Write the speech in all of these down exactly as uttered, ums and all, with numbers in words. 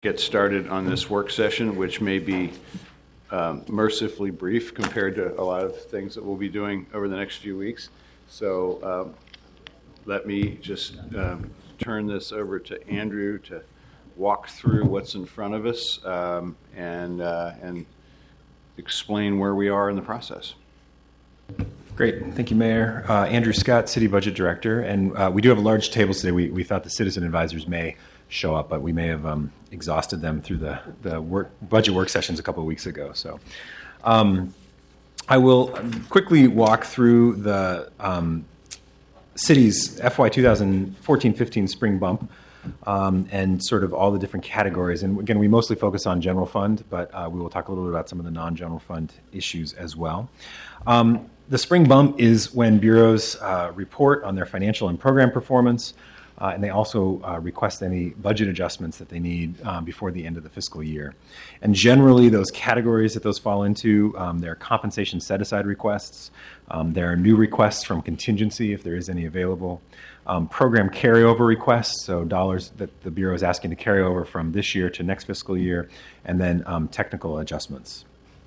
get started on this work session, which may be um, mercifully brief compared to a lot of things that we'll be doing over the next few weeks. So um, let me just um, turn this over to Andrew to walk through what's in front of us um, and uh, and explain where we are in the process. Great. Thank you, Mayor. Uh, Andrew Scott, City Budget Director. And uh, we do have a large table today. We, we thought the citizen advisors may show up, but we may have um, exhausted them through the, the work, budget work sessions a couple of weeks ago. So um, I will quickly walk through the um, city's F Y twenty fourteen fifteen spring bump um, and sort of all the different categories. And again, we mostly focus on general fund, but uh, we will talk a little bit about some of the non-general fund issues as well. Um, the spring bump is when bureaus uh, report on their financial and program performance, uh, and they also uh, request any budget adjustments that they need um, before the end of the fiscal year. And generally, those categories that those fall into, um, there are compensation set-aside requests, um, there are new requests from contingency, if there is any available, um, program carryover requests, so dollars that the Bureau is asking to carry over from this year to next fiscal year, and then um, technical adjustments.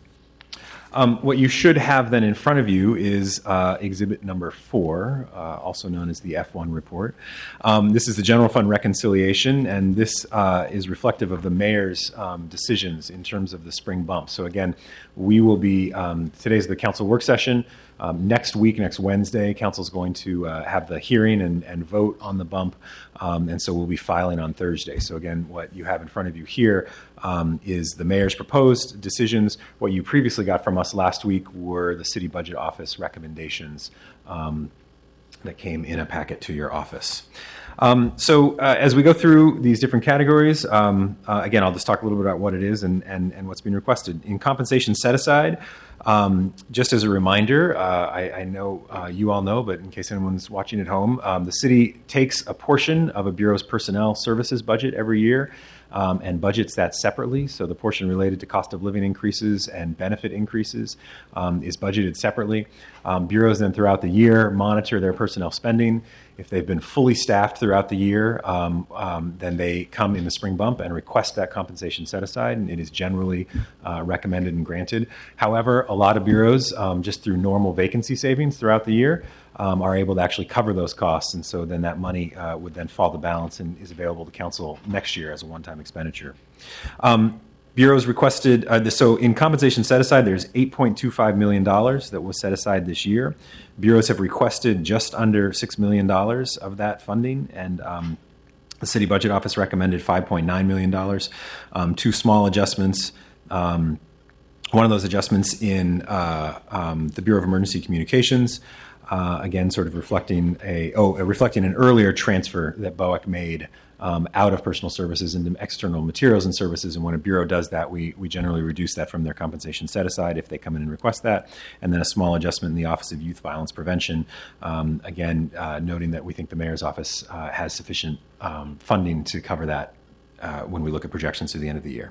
Um, what you should have then in front of you is uh, exhibit number four, uh, also known as the F one report. Um, this is the general fund reconciliation, and this uh, is reflective of the mayor's um, decisions in terms of the spring bump. So again, we will be, um, today's the council work session. Um, next week, next Wednesday, council is going to uh, have the hearing and, and vote on the bump, um, and so we'll be filing on Thursday. So again, what you have in front of you here um, is the mayor's proposed decisions. What you previously got from us last week were the city budget office recommendations um, that came in a packet to your office. Um, so uh, as we go through these different categories, um, uh, again, I'll just talk a little bit about what it is and, and, and what's being requested. In compensation set aside, um, just as a reminder, uh, I, I know uh, you all know, but in case anyone's watching at home, um, the city takes a portion of a Bureau's personnel services budget every year um, and budgets that separately. So the portion related to cost of living increases and benefit increases um, is budgeted separately. Um, bureaus then throughout the year monitor their personnel spending. If they've been fully staffed throughout the year, um, um, then they come in the spring bump and request that compensation set aside, and it is generally uh, recommended and granted. However, a lot of bureaus, um, just through normal vacancy savings throughout the year, um, are able to actually cover those costs, and so then that money uh, would then fall to balance and is available to council next year as a one-time expenditure. Um, Bureaus requested, uh, so in compensation set aside, there's eight point two five million dollars that was set aside this year. Bureaus have requested just under six million dollars of that funding, and um, the city budget office recommended five point nine million dollars. Um, two small adjustments. Um, one of those adjustments in uh, um, the Bureau of Emergency Communications, uh, again, sort of reflecting a, oh, reflecting an earlier transfer that B O E C made Um, out of personal services into external materials and services. And when a bureau does that, we we generally reduce that from their compensation set aside if they come in and request that. And then a small adjustment in the Office of Youth Violence Prevention, um, again, uh, noting that we think the mayor's office uh, has sufficient um, funding to cover that uh, when we look at projections through the end of the year.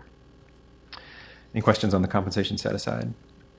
Any questions on the compensation set aside?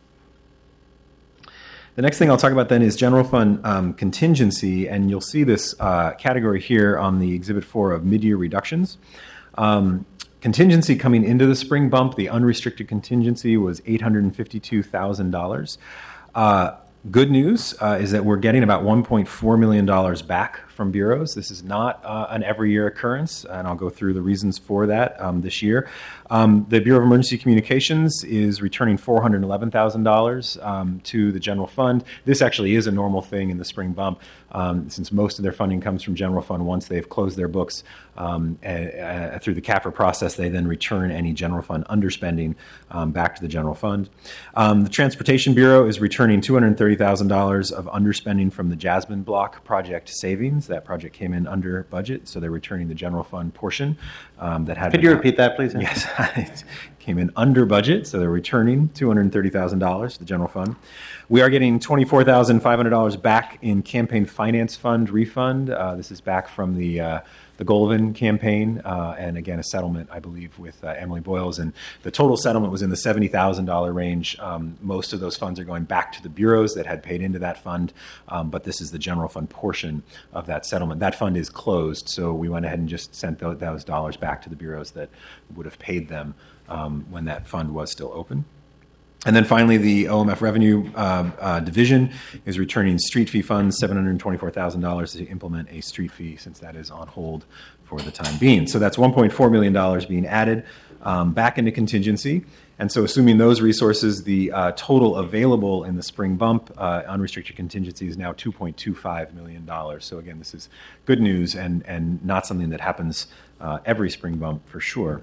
The next thing I'll talk about then is general fund um, contingency, and you'll see this uh, category here on the Exhibit four of mid-year reductions. Um, contingency coming into the spring bump, the unrestricted contingency was eight hundred fifty-two thousand dollars. Uh, good news uh, is that we're getting about one point four million dollars back from bureaus. This is not uh, an every year occurrence, and I'll go through the reasons for that um, this year. Um, the Bureau of Emergency Communications is returning four hundred eleven thousand dollars um, to the general fund. This actually is a normal thing in the spring bump, um, since most of their funding comes from general fund. Once they've closed their books um, uh, through the C A F R process, they then return any general fund underspending um, back to the general fund. Um, the Transportation Bureau is returning two hundred thirty thousand dollars of underspending from the Jasmine Block project savings. That project came in under budget, so they're returning the general fund portion um, that had. Could you repeat that, please? Yes, came in under budget, so they're returning two hundred thirty thousand dollars to the general fund. We are getting twenty-four thousand five hundred dollars back in campaign finance fund refund. Uh, this is back from the uh, the Golovin campaign, uh, and again, a settlement, I believe, with uh, Emily Boyles. And the total settlement was in the seventy thousand dollars range. Um, most of those funds are going back to the bureaus that had paid into that fund, um, but this is the general fund portion of that settlement. That fund is closed, so we went ahead and just sent those, those dollars back to the bureaus that would have paid them um, when that fund was still open. And then finally, the O M F Revenue uh, uh, Division is returning street fee funds, seven hundred twenty-four thousand dollars to implement a street fee, since that is on hold for the time being. So that's one point four million dollars being added um, back into contingency. And so assuming those resources, the uh, total available in the spring bump uh, unrestricted contingency is now two point two five million dollars. So again, this is good news and, and not something that happens uh, every spring bump for sure.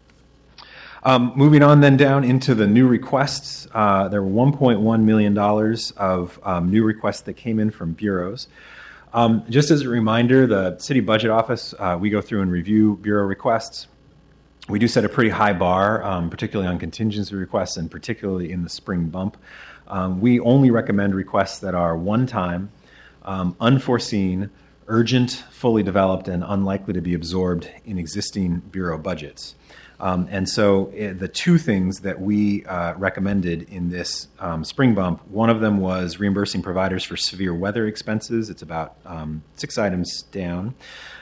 Um, moving on then down into the new requests, uh, there were one point one million dollars of um, new requests that came in from bureaus. Um, just as a reminder, the City Budget Office, uh, we go through and review bureau requests. We do set a pretty high bar, um, particularly on contingency requests and particularly in the spring bump. Um, we only recommend requests that are one-time, um, unforeseen, urgent, fully developed, and unlikely to be absorbed in existing bureau budgets. Um, and so uh, the two things that we uh, recommended in this um, spring bump, one of them was reimbursing providers for severe weather expenses. It's about um, six items down.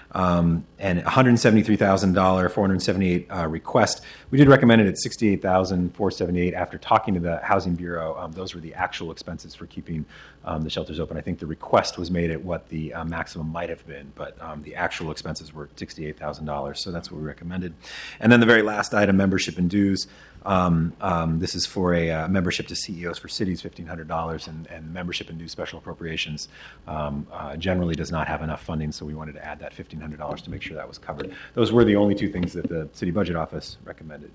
Um, and one hundred seventy-three thousand dollars, four hundred seventy-eight uh, request. We did recommend it at sixty-eight thousand four hundred seventy-eight. After talking to the Housing Bureau, um, those were the actual expenses for keeping um, the shelters open. I think the request was made at what the uh, maximum might have been, but um, the actual expenses were sixty-eight thousand dollars, so that's what we recommended. And then the very last item, membership and dues. Um, um, this is for a uh, membership to C E Os for cities, fifteen hundred dollars, and, and membership and dues special appropriations um, uh, generally does not have enough funding, so we wanted to add that fifteen hundred dollars to make sure that was covered. Those were the only two things that the City Budget Office recommended.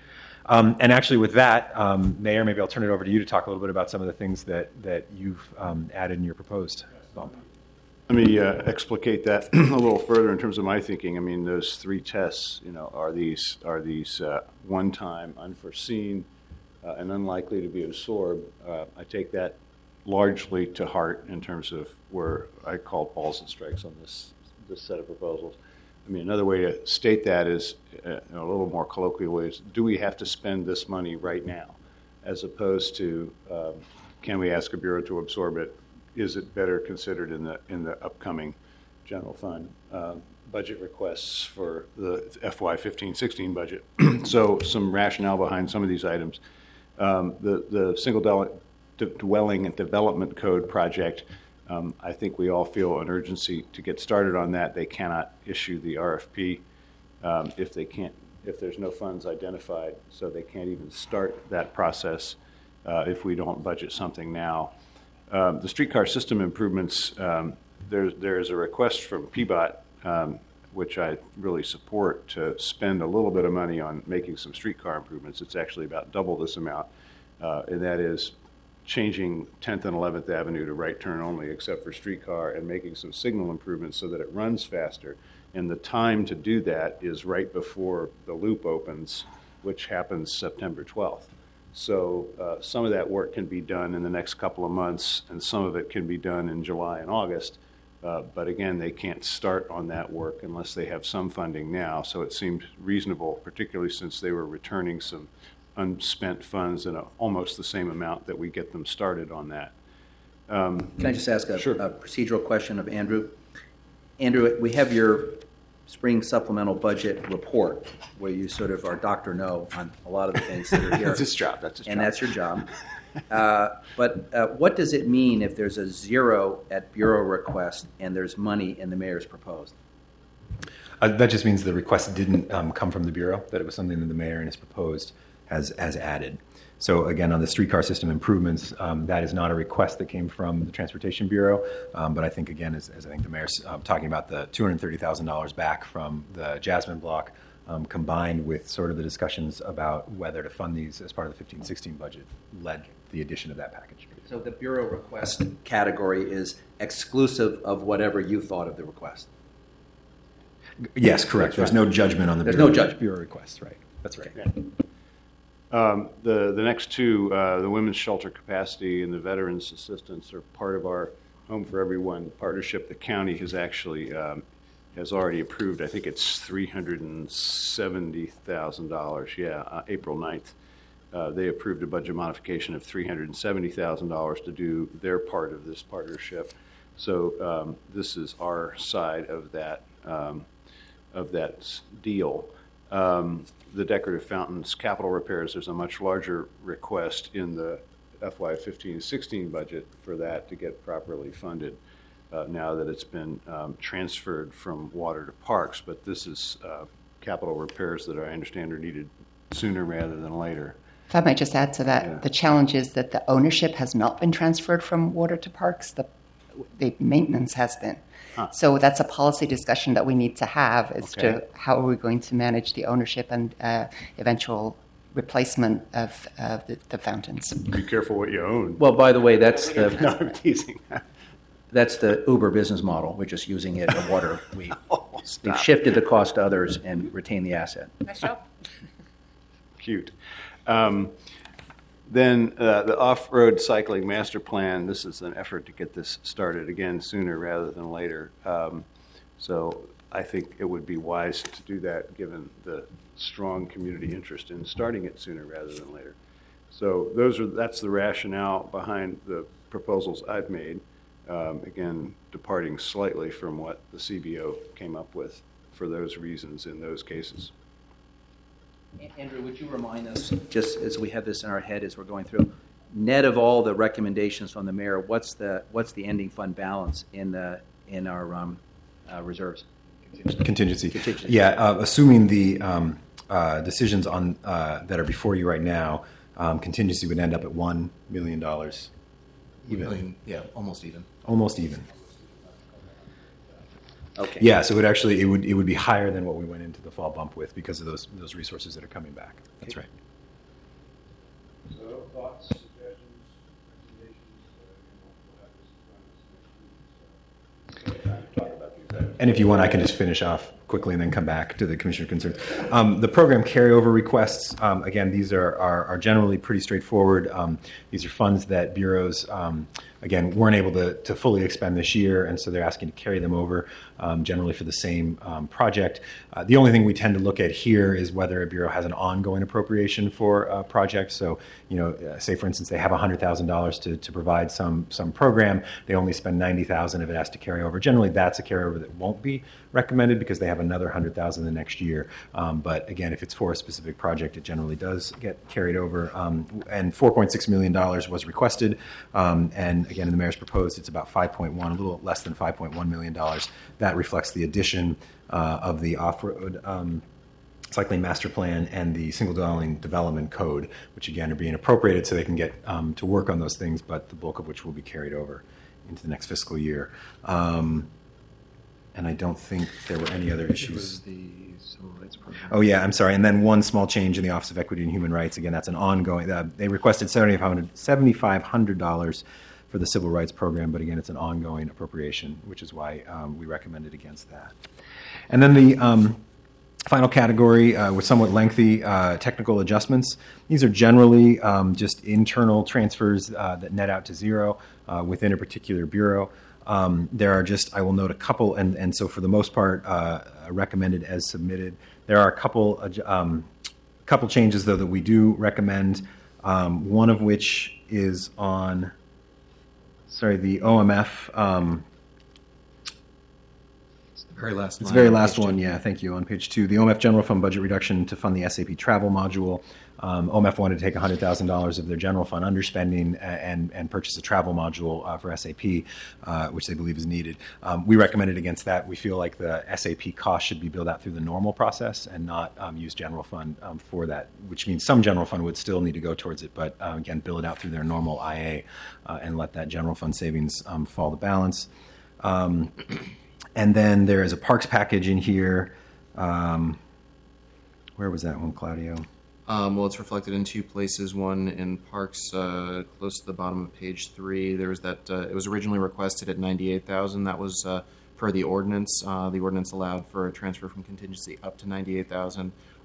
Um, and actually with that, um, Mayor, maybe I'll turn it over to you to talk a little bit about some of the things that, that you've um, added in your proposed bump. Let me uh, explicate that a little further in terms of my thinking. I mean, those three tests, you know, are these are these uh, one-time, unforeseen, uh, and unlikely to be absorbed. Uh, I take that largely to heart in terms of where I call balls and strikes on this this set of proposals. I mean, another way to state that is, uh, in a little more colloquial ways, do we have to spend this money right now, as opposed to um, can we ask a bureau to absorb it? Is it better considered in the in the upcoming general fund uh, budget requests for the F Y fifteen sixteen budget? So some rationale behind some of these items. Um, the the single de- dwelling and development code project, um, I think we all feel an urgency to get started on that. They cannot issue the R F P um, if they can't if there's no funds identified, so they can't even start that process uh, if we don't budget something now. Um, the streetcar system improvements, um, there, there is a request from P B O T, um, which I really support, to spend a little bit of money on making some streetcar improvements. It's actually about double this amount, uh, and that is changing tenth and eleventh Avenue to right turn only except for streetcar and making some signal improvements so that it runs faster. And the time to do that is right before the loop opens, which happens September twelfth. So uh, some of that work can be done in the next couple of months, and some of it can be done in July and August. Uh, but again, they can't start on that work unless they have some funding now. So it seemed reasonable, particularly since they were returning some unspent funds in a, almost the same amount that we get them started on that. Um, Can I just ask a, sure. a procedural question of Andrew? Andrew, we have your spring supplemental budget report where you sort of are Doctor No on a lot of the things that are here. That's his job. That's his and job. that's your job. Uh, but uh, what does it mean if there's a zero at bureau request and there's money in the mayor's proposed? Uh, that just means the request didn't um, come from the Bureau, that it was something that the mayor and his proposed has, has added. So again, on the streetcar system improvements, um, that is not a request that came from the Transportation Bureau, um, but I think, again, as, as I think the mayor's uh, talking about the two hundred thirty thousand dollars back from the Jasmine block, um, combined with sort of the discussions about whether to fund these as part of the fifteen sixteen budget, led the addition of that package. So the bureau request category is exclusive of whatever you thought of the request? Yes, correct. There's no judgment on the There's Bureau, no judgment. Bureau requests, right. That's right. Yeah. Um, the, the next two, uh, the women's shelter capacity and the veterans assistance, are part of our Home for Everyone partnership. The county has actually um, has already approved. I think it's three hundred seventy thousand dollars. Yeah, uh, April ninth. Uh, they approved a budget modification of three hundred seventy thousand dollars to do their part of this partnership. So um, this is our side of that um, of that s- deal. Um, the decorative fountains capital repairs, there's a much larger request in the F Y fifteen sixteen budget for that to get properly funded uh, now that it's been um, transferred from water to parks. But this is uh, capital repairs that I understand are needed sooner rather than later. If I might just add to that, Yeah. the challenge is that the ownership has not been transferred from water to parks. The, the maintenance has been. Huh. So that's a policy discussion that we need to have as Okay. to how are we going to manage the ownership and uh, eventual replacement of uh, the, the fountains. Be careful what you own. Well, by the way, that's No, the, I'm teasing. that's the Uber business model. We're just using it in water. We, Oh, we've stop. shifted the cost to others and retain the asset. Nice job. Cute. Um, Then uh, the off-road cycling master plan, this is an effort to get this started again sooner rather than later. Um, So I think it would be wise to do that, given the strong community interest in starting it sooner rather than later. So those are, that's the rationale behind the proposals I've made. Um, Again, departing slightly from what the C B O came up with for those reasons in those cases. Andrew, would you remind us, just as we have this in our head as we're going through, net of all the recommendations from the mayor, what's the what's the ending fund balance in the in our um, uh, reserves? Contingency. Contingency. Yeah, uh, assuming the um, uh, decisions on uh, that are before you right now, um, contingency would end up at one million dollars, even, Million, yeah, almost even. almost even. Okay. Yeah, so it would actually it would it would be higher than what we went into the fall bump with because of those those resources that are coming back. That's right. So thoughts, suggestions, recommendations? And if you want, I can just finish off quickly and then come back to the commissioner concerns. Um, the program carryover requests, um, again, these are, are, are generally pretty straightforward. Um, these are funds that bureaus, um, again, weren't able to, to fully expend this year, and so they're asking to carry them over, um, generally for the same um, project. Uh, the only thing we tend to look at here is whether a bureau has an ongoing appropriation for a project. So, you know, uh, say for instance, they have one hundred thousand dollars to, to provide some some program. They only spend ninety thousand dollars if it has to carry over. Generally, that's a carryover that won't be recommended because they have another one hundred thousand dollars the next year. Um, but again, if it's for a specific project, it generally does get carried over. Um, and four point six million dollars was requested. Um, and again, in the mayor's proposed, it's about five point one, a little less than five point one million dollars. That reflects the addition uh, of the off-road um, cycling master plan and the single dwelling development code, which again are being appropriated so they can get um, to work on those things, but the bulk of which will be carried over into the next fiscal year. Um, and I don't think there were any other It issues. was the civil rights program. Oh, yeah, I'm sorry. And then one small change in the Office of Equity and Human Rights. Again, that's an ongoing, uh, they requested seven thousand five hundred dollars for the civil rights program, but again, it's an ongoing appropriation, which is why um, we recommended against that. And then the um, final category uh, was somewhat lengthy, uh, technical adjustments. These are generally um, just internal transfers uh, that net out to zero uh, within a particular bureau. Um, there are just, I will note a couple, and, and so for the most part, uh, recommended as submitted. There are a couple, um, couple changes, though, that we do recommend, um, one of which is on, sorry, the O M F. Um, The very last It's line the very on last page one, two. yeah, thank you. On page two, the O M F General Fund budget reduction to fund the S A P travel module. Um, O M F wanted to take one hundred thousand dollars of their general fund underspending and, and, and purchase a travel module uh, for S A P, uh, which they believe is needed. Um, we recommended against that. We feel like the S A P cost should be billed out through the normal process and not um, use general fund um, for that, which means some general fund would still need to go towards it, but uh, again, bill it out through their normal I A uh, and let that general fund savings um, fall to balance. Um, And then there is a parks package in here. Um, where was that one, Claudio? Um, well, it's reflected in two places. One in Parks, uh, close to the bottom of page three. There was that. Uh, it was originally requested at ninety-eight thousand. That was uh, per the ordinance. Uh, the ordinance allowed for a transfer from contingency up to ninety-eight thousand.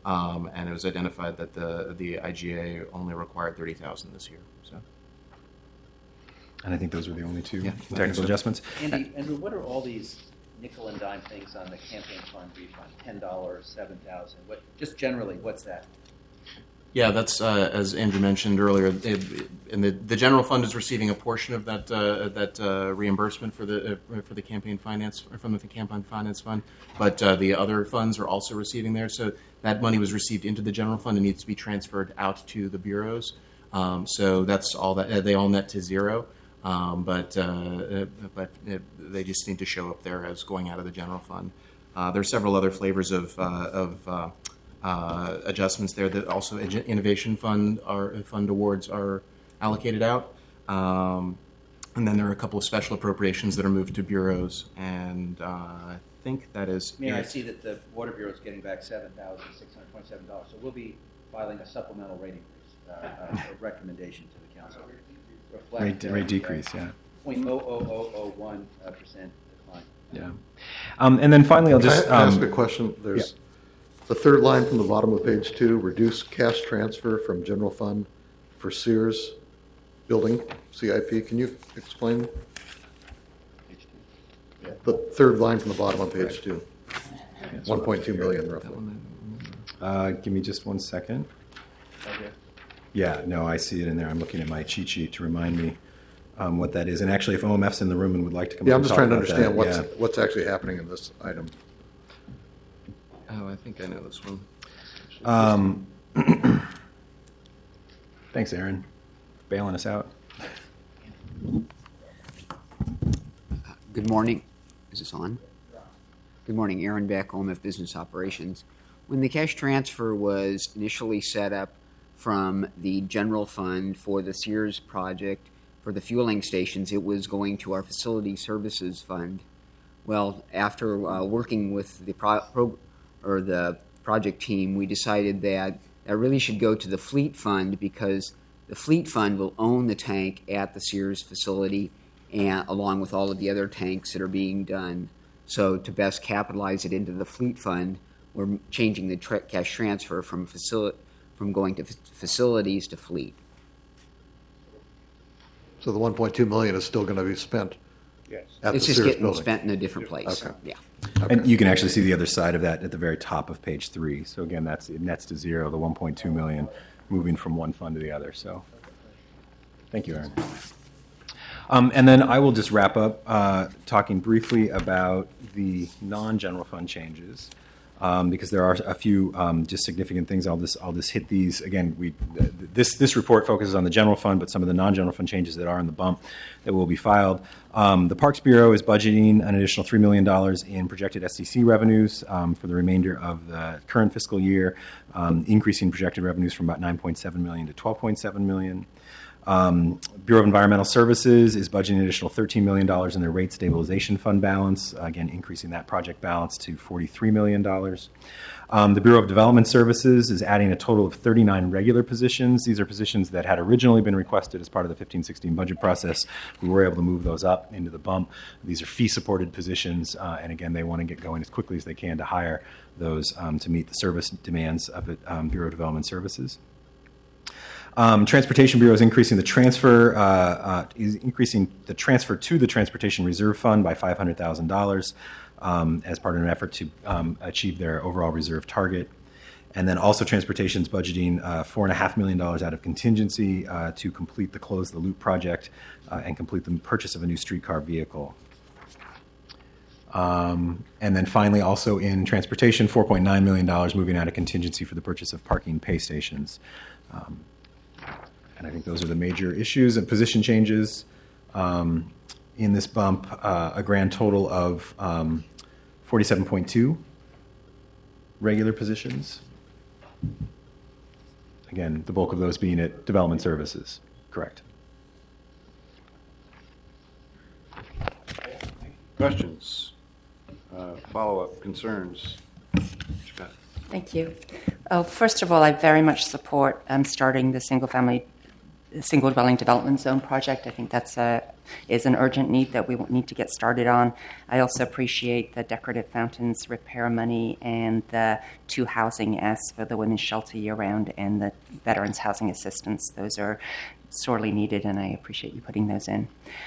Um, and it was identified that the the I G A only required thirty thousand this year. So, And I think those were the only two Yeah, I think technical so. adjustments. Andy, Andrew, what are all these nickel and dime things on the campaign fund refund? Ten dollars, seven thousand. What? Just generally, what's that? yeah, that's uh, as Andrew mentioned earlier. It, and the, the general fund is receiving a portion of that uh, that uh, reimbursement for the uh, for the campaign finance from the campaign finance fund, but uh, the other funds are also receiving there. So that money was received into the general fund and needs to be transferred out to the bureaus. Um, so that's all that uh, they all net to zero. Um, but uh, but uh, they just need to show up there as going out of the general fund. Uh, there are several other flavors of uh, of uh, uh, adjustments there that also innovation fund are fund awards are allocated out, um, and then there are a couple of special appropriations that are moved to bureaus, and uh, I think that is. Mayor, I it. see that the Water Bureau is getting back seven thousand six hundred twenty-seven dollars. So we'll be filing a supplemental rate increase, uh, a recommendation to the council. Rate, rate decrease, yeah. zero point zero zero zero zero one percent decline. Yeah. Um, and then finally, I'll just. Can I ask um, a question? There's the third line from the bottom of page two, reduce cash transfer from general fund for Sears building, C I P. Can you explain? The third line from the bottom of page two. one point two million roughly. uh, give me just one second. Okay. Yeah, no, I see it in there. I'm looking at my cheat sheet to remind me um, what that is. And actually, if O M F's in the room and would like to come Yeah, up I'm and just talk trying to about understand that, what's, yeah. what's actually happening in this item. Oh, I think I know this one. Um, thanks, Aaron, for bailing us out. Good morning. Is this on? Good morning. Aaron Beck, O M F Business Operations. When the cash transfer was initially set up from the general fund for the Sears project for the fueling stations, it was going to our facility services fund. Well, after uh, working with the pro, pro or the project team, we decided that that really should go to the fleet fund because the fleet fund will own the tank at the Sears facility, and along with all of the other tanks that are being done. So to best capitalize it into the fleet fund, we're changing the tra- cash transfer from facility from going to f- facilities to fleet. So the one point two million is still going to be spent Yes. at it's the just Sears getting building. spent in a different place. Okay. Yeah. And you can actually see the other side of that at the very top of page three. So again, that's it nets to zero, the one point two million moving from one fund to the other. So thank you, Aaron. Um, and then I will just wrap up uh, talking briefly about the non-general fund changes. Um, because there are a few um, just significant things. I'll just I'll just hit these again. We th- this this report focuses on the general fund, but some of the non-general fund changes that are in the bump that will be filed. Um, the Parks Bureau is budgeting an additional three million dollars in projected S D C revenues um, for the remainder of the current fiscal year, um, increasing projected revenues from about nine point seven million dollars to twelve point seven million dollars. Um, Bureau of Environmental Services is budgeting an additional thirteen million dollars in their rate stabilization fund balance, again, increasing that project balance to forty-three million dollars. Um, the Bureau of Development Services is adding a total of thirty-nine regular positions. These are positions that had originally been requested as part of the fifteen sixteen budget process. We were able to move those up into the bump. These are fee-supported positions, uh, and again, they want to get going as quickly as they can to hire those um, to meet the service demands of the um, Bureau of Development Services. Um, Transportation Bureau is increasing the transfer uh, uh, is increasing the transfer to the Transportation Reserve Fund by five hundred thousand dollars um, as part of an effort to um, achieve their overall reserve target. And then also Transportation's budgeting uh, four and a half million dollars out of contingency uh, to complete the Close the Loop project uh, and complete the purchase of a new streetcar vehicle. Um, and then finally, also in Transportation, four point nine million dollars moving out of contingency for the purchase of parking pay stations. Um, And I think those are the major issues and position changes um, in this bump. Uh, a grand total of um, forty-seven point two regular positions. Again, the bulk of those being at Development Services. Correct. Questions? Uh, follow-up concerns? Scott? Thank you. Oh, first of all, I very much support um, starting the single-family single dwelling development zone project. I think that's a is an urgent need that we need to get started on. I also appreciate the decorative fountains repair money and the two housing S for the women's shelter year round and the veterans housing assistance. Those are sorely needed, and I appreciate you putting those in.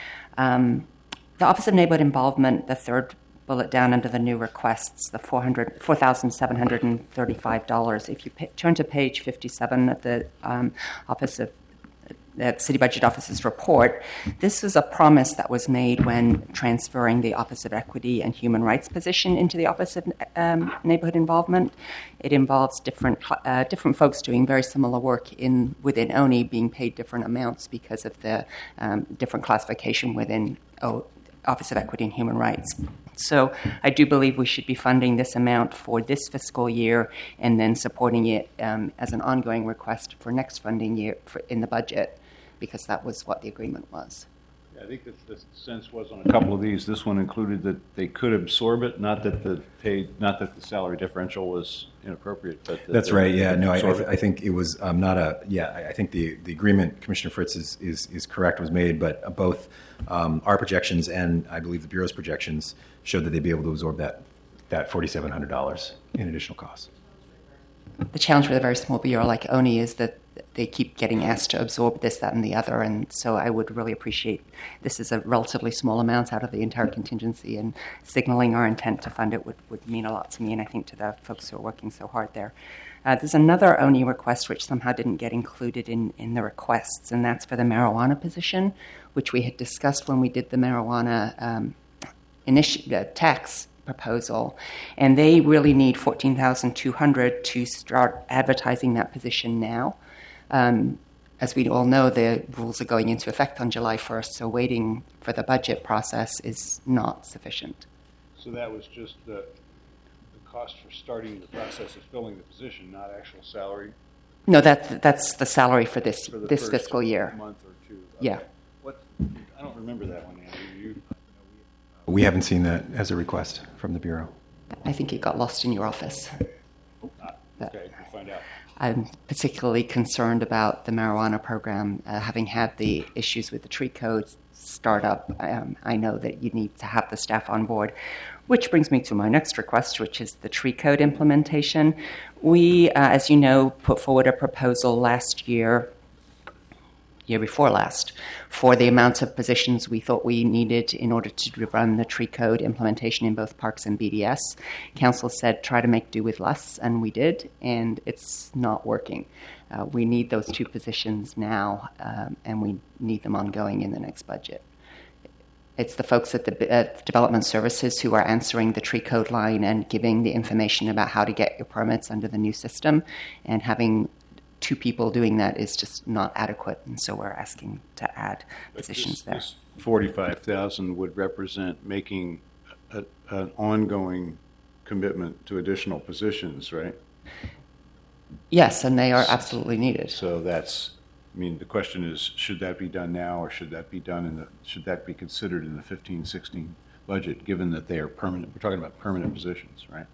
Um, the Office of Neighborhood Involvement, the third bullet down under the new requests, the four thousand seven hundred thirty-five dollars. If you p- turn to page fifty-seven of the um, Office of the City Budget Office's report, this is a promise that was made when transferring the Office of Equity and Human Rights position into the Office of um, Neighborhood Involvement. It involves different uh, different folks doing very similar work in within O N I being paid different amounts because of the um, different classification within o- Office of Equity and Human Rights. So I do believe we should be funding this amount for this fiscal year and then supporting it um, as an ongoing request for next funding year for, in the budget, because that was what the agreement was. Yeah, I think that the sense was on a couple of these. This one included that they could absorb it, not that the paid, not that the salary differential was inappropriate. But that That's they right. Yeah. could No, I, I, absorb th- it. I think it was um, not a. Yeah, I, I think the, the agreement, Commissioner Fritz is, is is correct, was made, but both um, our projections and I believe the Bureau's projections showed that they'd be able to absorb that that forty-seven hundred dollars in additional costs. The challenge with a very small bureau like O N I is that they keep getting asked to absorb this, that, and the other, and so I would really appreciate this is a relatively small amount out of the entire contingency, and signaling our intent to fund it would, would mean a lot to me, and I think to the folks who are working so hard there. Uh, there's another O N I request which somehow didn't get included in, in the requests, and that's for the marijuana position, which we had discussed when we did the marijuana um, initi- uh, tax proposal, and they really need fourteen thousand two hundred dollars to start advertising that position now. Um, as we all know, the rules are going into effect on July first, so waiting for the budget process is not sufficient. So that was just the, the cost for starting the process of filling the position, not actual salary No, that that's the salary for this for the this first fiscal year. month or two. Yeah. What? I don't remember that one, Andrew. You, We haven't seen that as a request from the Bureau. I think it got lost in your office. ah, But okay, we'll find out. I'm particularly concerned about the marijuana program, uh, having had the issues with the tree code startup. Um, I know that you need to have the staff on board, which brings me to my next request, which is the tree code implementation. We, uh, as you know, put forward a proposal last year, year before last, for the amount of positions we thought we needed in order to run the tree code implementation in both parks and B D S. Council said try to make do with less, and we did, and it's not working. Uh, we need those two positions now, um, and we need them ongoing in the next budget. It's the folks at the at Development Services who are answering the tree code line and giving the information about how to get your permits under the new system, and having two people doing that is just not adequate, and so we're asking to add But positions this, there. This forty-five thousand would represent making a, an ongoing commitment to additional positions, right? Yes, and they are absolutely needed. So that's, I mean, the question is, should that be done now, or should that be done in the, should that be considered in the fifteen sixteen budget, given that they are permanent? We're talking about permanent positions, right?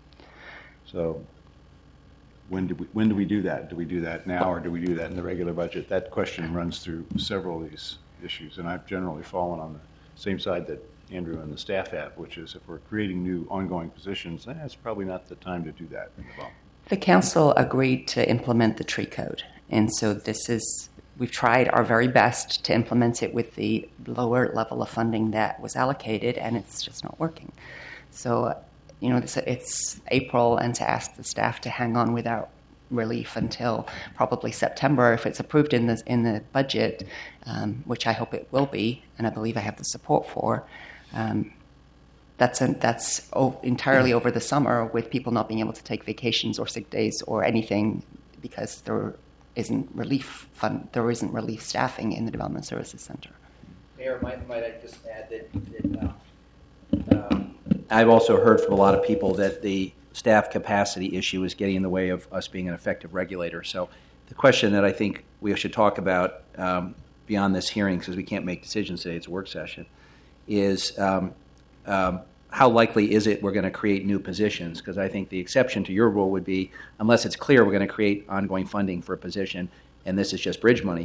So when do we, when do we do that? Do we do that now, or do we do that in the regular budget? That question runs through several of these issues, and I've generally fallen on the same side that Andrew and the staff have, which is if we're creating new ongoing positions, eh, it's probably not the time to do that. Well, The council agreed to implement the tree code, and so this is, we've tried our very best to implement it with the lower level of funding that was allocated, and it's just not working. So, uh, you know, it's, it's April, and to ask the staff to hang on without relief until probably September, if it's approved in the, in the budget, um, which I hope it will be, and I believe I have the support for, um, That's a, that's o- entirely over the summer, with people not being able to take vacations or sick days or anything because there isn't relief fund, there isn't relief staffing in the Development Services Center. Mayor, might, might I just add that, that uh, um, I've also heard from a lot of people that the staff capacity issue is getting in the way of us being an effective regulator. So the question that I think we should talk about um, beyond this hearing, because we can't make decisions today, it's a work session, is um, um, how likely is it we're going to create new positions? Because I think the exception to your rule would be, unless it's clear we're going to create ongoing funding for a position, and this is just bridge money,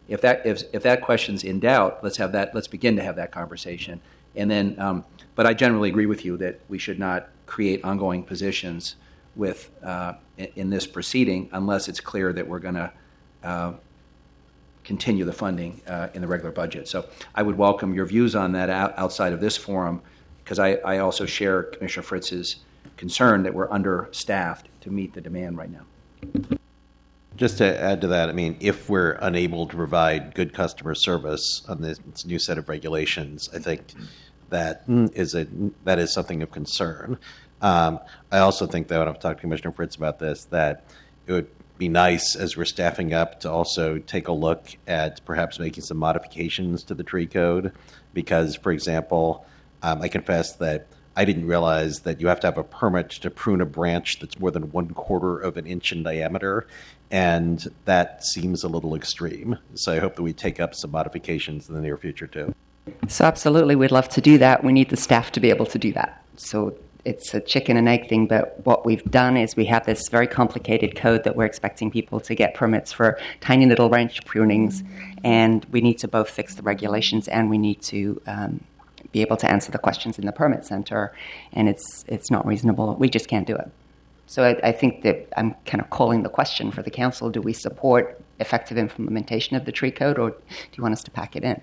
if that if if that question's in doubt, let's have that. Let's begin to have that conversation. And then, um, but I generally agree with you that we should not create ongoing positions with uh, in, in this proceeding unless it's clear that we're going to uh, continue the funding uh, in the regular budget. So I would welcome your views on that out, outside of this forum, because I, I also share Commissioner Fritz's concern that we're understaffed to meet the demand right now. Just to add to that, I mean, if we're unable to provide good customer service on this new set of regulations, I think that is a that is something of concern. Um, I also think, though, and I've talked to Commissioner Fritz about this, that it would be nice as we're staffing up to also take a look at perhaps making some modifications to the tree code, because, for example, um, I confess that I didn't realize that you have to have a permit to prune a branch that's more than one quarter of an inch in diameter, and that seems a little extreme. So I hope that we take up some modifications in the near future, too. So absolutely, we'd love to do that. We need the staff to be able to do that. So it's a chicken and egg thing, but what we've done is we have this very complicated code that we're expecting people to get permits for tiny little branch prunings, and we need to both fix the regulations and we need to um, be able to answer the questions in the permit center, and it's it's not reasonable. We just can't do it. So I, I think that I'm kind of calling the question for the council: do we support effective implementation of the tree code, or do you want us to pack it in?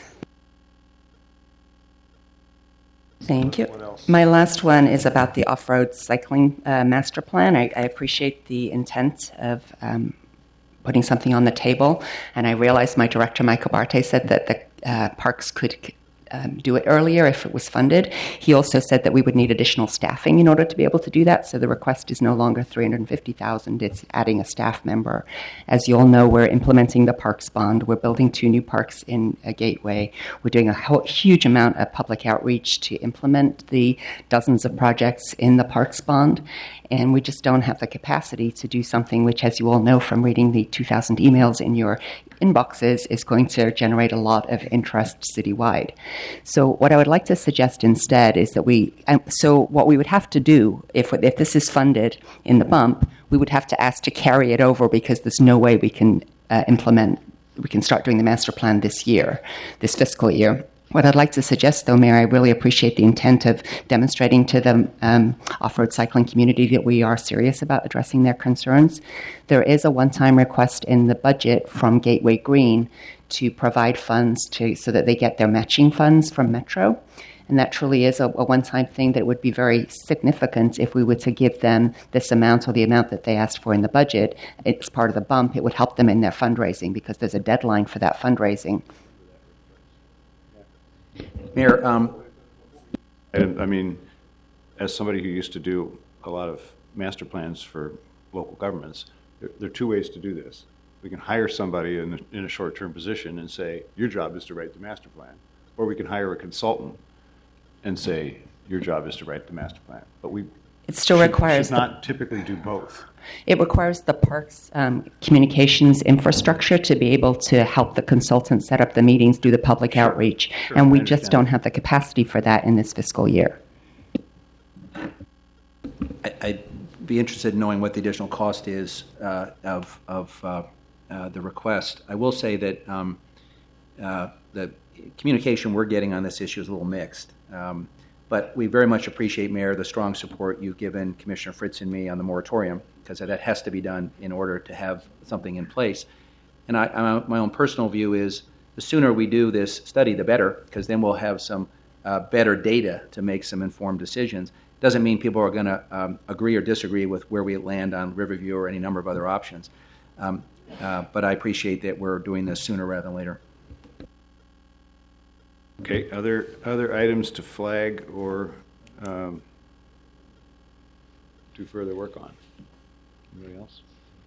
Thank you. My last one is about the off-road cycling uh, master plan. I, I appreciate the intent of um, putting something on the table, and I realize my director, Michael Barte, said that the uh, parks could Um, do it earlier if it was funded. He also said that we would need additional staffing in order to be able to do that, so the request is no longer three hundred fifty thousand dollars, it's adding a staff member. As you all know, we're implementing the parks bond. We're building two new parks in a Gateway. We're doing a ho- huge amount of public outreach to implement the dozens of projects in the parks bond, and we just don't have the capacity to do something which, as you all know from reading the two thousand emails in your inboxes, is going to generate a lot of interest citywide. So what I would like to suggest instead is that we, um, so what we would have to do, if, if this is funded in the bump, we would have to ask to carry it over, because there's no way we can uh, implement, we can start doing the master plan this year, this fiscal year. What I'd like to suggest, though, Mayor, I really appreciate the intent of demonstrating to the um, off-road cycling community that we are serious about addressing their concerns. There is a one-time request in the budget from Gateway Green to provide funds to so that they get their matching funds from Metro. And that truly is a, a one-time thing that would be very significant if we were to give them this amount or the amount that they asked for in the budget. It's part of the bump. It would help them in their fundraising, because there's a deadline for that fundraising. Mayor, um, And, I mean, as somebody who used to do a lot of master plans for local governments, there, there are two ways to do this. We can hire somebody in a, in a short-term position and say, your job is to write the master plan. Or we can hire a consultant and say, your job is to write the master plan. But we It still should, requires should not typically do both. It requires the parks um, communications infrastructure to be able to help the consultants set up the meetings, do the public Sure. outreach, Sure, and we I just understand. don't have the capacity for that in this fiscal year. I, I'd be interested in knowing what the additional cost is uh, of, of uh, uh, the request. I will say that um, uh, the communication we're getting on this issue is a little mixed. Um, but we very much appreciate, Mayor, the strong support you've given Commissioner Fritz and me on the moratorium, because that has to be done in order to have something in place. And I, I, my own personal view is the sooner we do this study, the better, because then we'll have some uh, better data to make some informed decisions. Doesn't mean people are going to um, agree or disagree with where we land on Riverview or any number of other options. Um, uh, but I appreciate that we're doing this sooner rather than later. Okay, other, other items to flag or um, do further work on? Anybody else?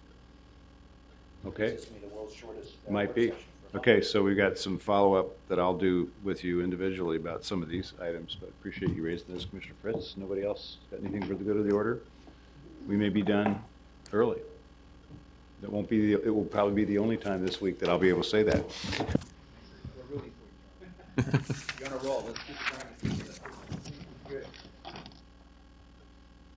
Okay. Might be. Okay, so we've got some follow-up that I'll do with you individually about some of these items, but appreciate you raising this, Commissioner Fritz. Nobody else got anything for the good of the order? We may be done early. That won't be, the, it will probably be the only time this week that I'll be able to say that. You're on a roll. Let's keep it going.